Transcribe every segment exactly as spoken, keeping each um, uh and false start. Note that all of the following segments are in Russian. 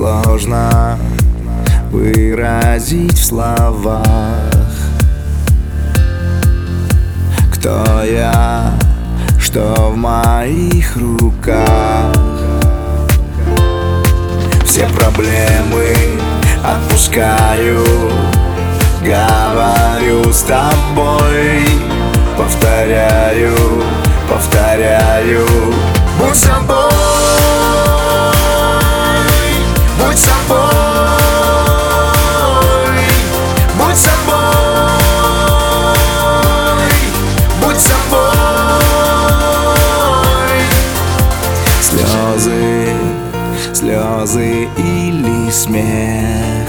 сложно выразить в словах, кто я, что в моих руках. Все проблемы отпускаю, говорю с тобой, повторяю, повторяю. Будь собой, будь собой, будь собой, будь собой. Слезы, слезы или смех,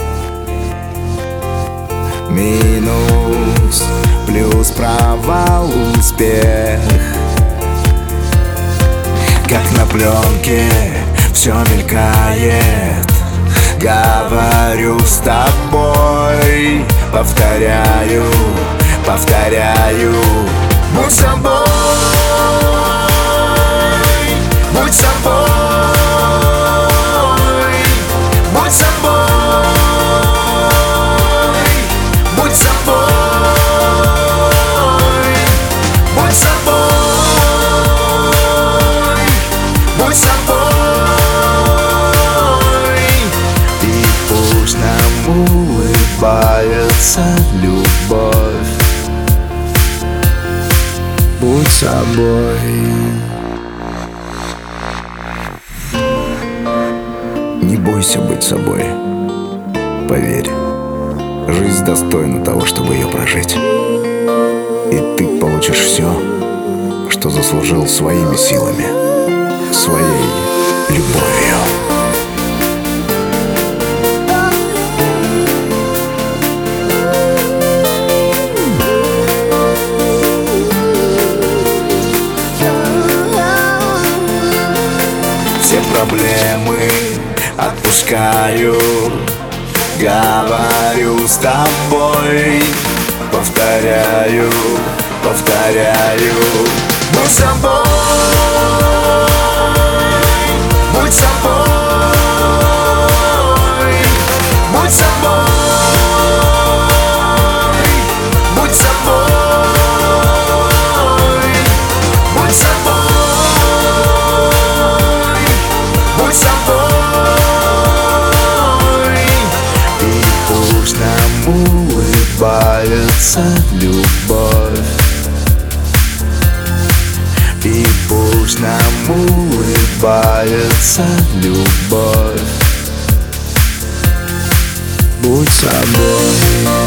минус, плюс, провал, успех. Как на пленке все мелькает, говорю с тобой, повторяю, повторяю. Будь собой, будь собой, будь собой, будь собой, будь собой, будь собой. И пусть нам улыбается любовь. Будь собой. Не бойся быть собой. Поверь, жизнь достойна того, чтобы ее прожить. И ты получишь все, что заслужил своими силами, своей любовью. Все проблемы отпускаю, говорю с тобой, повторяю, повторяю. Будь собой, будь собой, будь собой, будь собой, будь собой, будь собой. И пусть нам улыбается любовь. И пусть нам улыбается любовь. Будь собой.